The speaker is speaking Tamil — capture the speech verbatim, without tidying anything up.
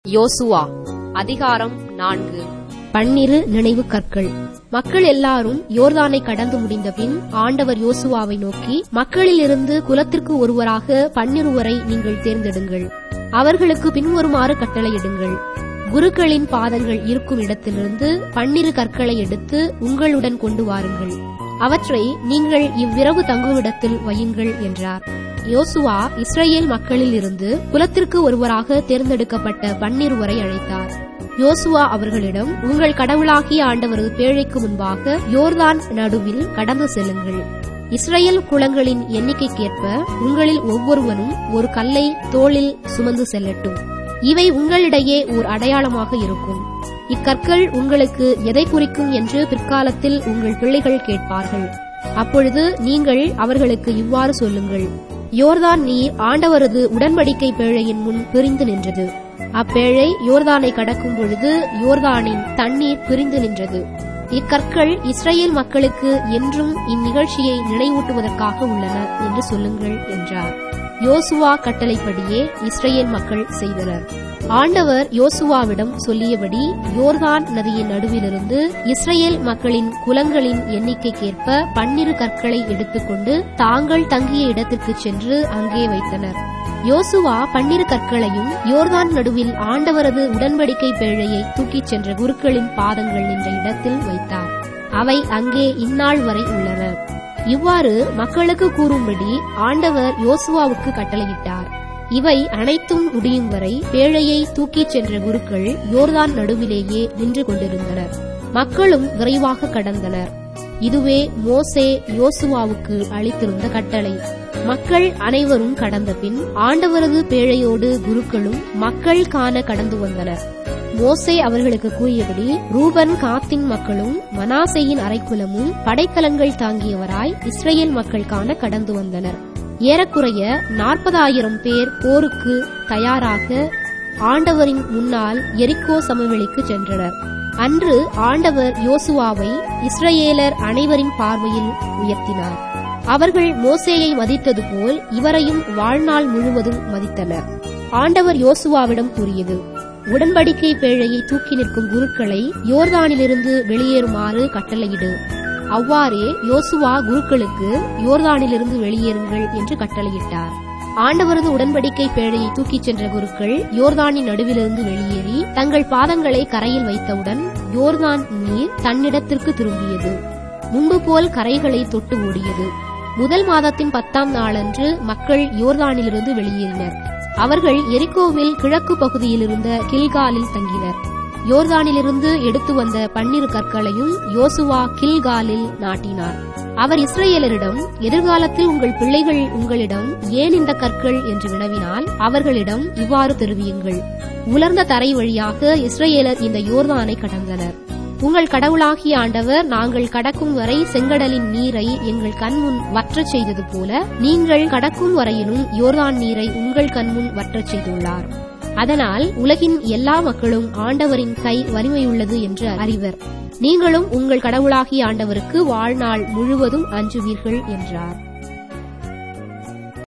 யோசுவா அதிகாரம் நான்கு. பன்னிரு நினைவு கற்கள். மக்கள் எல்லாரும் யோர்தானை கடந்து முடிந்தபின் ஆண்டவர் யோசுவாவை நோக்கி, மக்களிலிருந்து குலத்திற்கு ஒருவராக பன்னிருவரை நீங்கள் தேர்ந்தெடுங்கள். அவர்களுக்கு பின்வருமாறு கட்டளையிடுங்கள். குருக்களின் பாதங்கள் இருக்கும் இடத்திலிருந்து பன்னிரு கற்களை எடுத்து உங்களுடன் கொண்டு வாருங்கள். அவற்றை நீங்கள் இவ்விரவு தங்குமிடத்தில் வையுங்கள் என்றார். யோசுவா இஸ்ரவேல் மக்களில் இருந்து குலத்திற்கு ஒருவராக தேர்ந்தெடுக்கப்பட்ட பன்னிருவரை அழைத்தார். யோசுவா அவர்களிடம், உங்கள் கடவுளாகிய ஆண்டவரது பேழைக்கு முன்பாக யோர்தான் நடுவில் கடந்து செல்லுங்கள். இஸ்ரவேல் குலங்களின் எண்ணிக்கைக்கேற்ப உங்களில் ஒவ்வொருவனும் ஒரு கல்லை தோளில் சுமந்து செல்லட்டும். இவை உங்களிடையே ஓர் அடையாளமாக இருக்கும். இக்கற்கள் உங்களுக்கு எதை குறிக்கும் என்று பிற்காலத்தில் உங்கள் பிள்ளைகள் கேட்பார்கள். அப்பொழுது நீங்கள் அவர்களுக்கு இவ்வாறு சொல்லுங்கள்: யோர்தான் நீர் ஆண்டவரது உடன்படிக்கை பேழையின் முன் பிரிந்து நின்றது. அப்பேழை யோர்தானை கடக்கும் பொழுது யோர்தானின் தண்ணீர் பிரிந்து நின்றது. இக்கற்கள் இஸ்ரவேல் மக்களுக்கு என்றும் இந்நிகழ்ச்சியை நினைவூட்டுவதற்காக உள்ளன என்று சொல்லுங்கள் என்றார். யோசுவா கட்டளைப்படியே இஸ்ரவேல் மக்கள் செய்தனர். ஆண்டவர் யோசுவாவிடம் சொல்லியபடி யோர்தான் நதியின் நடுவிலிருந்து இஸ்ரவேல் மக்களின் குலங்களின் எண்ணிக்கைக்கேற்ப பன்னிரு கற்களை எடுத்துக்கொண்டு தாங்கள் தங்கிய இடத்திற்கு சென்று அங்கே வைத்தனர். யோசுவா பன்னிரு கற்களையும் யோர்தான் நடுவில் ஆண்டவரது உடன்படிக்கை பேழையை தூக்கிச் சென்ற குருக்களின் பாதங்கள் நின்ற இடத்தில் வைத்தார். அவை அங்கே இந்நாள் வரை உள்ளன. இவ்வாறு மக்களுக்கு கூறும்படி ஆண்டவர் யோசுவாவுக்கு கட்டளையிட்டார். இவை அனைத்தும் முடியும் வரை பேழையை தூக்கிச் சென்ற குருக்கள் யோர்தான் நடுவிலேயே நின்று கொண்டிருந்தனர். மக்களும் விரைவாக கடந்தனர். இதுவே மோசே யோசுவாவுக்கு அளித்திருந்த கட்டளை. மக்கள் அனைவரும் கடந்த பின் ஆண்டவரது பேழையோடு குருக்களும் மக்கள் காண கடந்து வந்தனர். மோசே அவர்களுக்கு கூறியபடி ரூபன் காத்தின் மக்களும் மனாசேயின் அரைக்குலமும் படைக்கலங்கள் தாங்கியவராய் இஸ்ரவேல் மக்கள் காண கடந்து வந்தனர். ஏறக்குறைய நாற்பதாயிரம் பேர் போருக்கு தயாராக ஆண்டவரின் முன்னால் எரிகோ சமவெளிக்கு சென்றனர். அன்று ஆண்டவர் யோசுவாவை இஸ்ரவேலர் அனைவரின் பார்வையில் உயர்த்தினார். அவர்கள் மோசேயை மதித்தது போல் இவரையும் வாழ்நாள் முழுவதும் மதித்தனர். ஆண்டவர் யோசுவாவிடம் கூறியது: உடன்படிக்கை பேழையை தூக்கி நிற்கும் குருக்களை யோர்தானிலிருந்து வெளியேறுமாறு கட்டளையிடு. அவ்வாறே யோசுவா குருக்களுக்கு யோர்தானிலிருந்து வெளியேறுங்கள் என்று கட்டளையிட்டார். ஆண்டவரது உடன்படிக்கை பேழையை தூக்கிச் சென்ற குருக்கள் யோர்தானின் நடுவிலிருந்து வெளியேறி தங்கள் பாதங்களை கரையில் வைத்தவுடன் யோர்தான் நீர் தன்னிடத்திற்கு திரும்பியது. முன்பு போல் கரைகளை தொட்டு ஓடியது. முதல் மாதத்தின் பத்தாம் நாளன்று மக்கள் யோர்தானிலிருந்து வெளியேறினர். அவர்கள் எரிகோவில் கிழக்கு பகுதியில் இருந்த கில்காலில் தங்கினர். யோர்தானிலிருந்து எடுத்து வந்த பன்னிரு கற்களையும் யோசுவா கில்காலில் நாட்டினார். அவர் இஸ்ரவேலரிடம், எதிர்காலத்தில் உங்கள் பிள்ளைகள் உங்களிடம் ஏன் இந்த கற்கள் என்று வினவினால் அவர்களிடம் இவ்வாறு தெரிவியுங்கள்: உலர்ந்த தரை வழியாக இஸ்ரவேலர் இந்த யோர்தானை கடந்தனர். உங்கள் கடவுளாகிய ஆண்டவர் நாங்கள் கடக்கும் வரை செங்கடலின் நீரை எங்கள் கண்முன் வற்றச் செய்தது போல நீங்கள் கடக்கும் வரையிலும் யோர்தான் நீரை உங்கள் கண்முன் வற்றச் செய்துள்ளார். அதனால் உலகின் எல்லா மக்களும் ஆண்டவரின் கை வலிமையுள்ளது என்று அறிவர். நீங்களும் உங்கள் கடவுளாகிய ஆண்டவருக்கு வாழ்நாள் முழுவதும் அஞ்சுவீர்கள் என்றார்.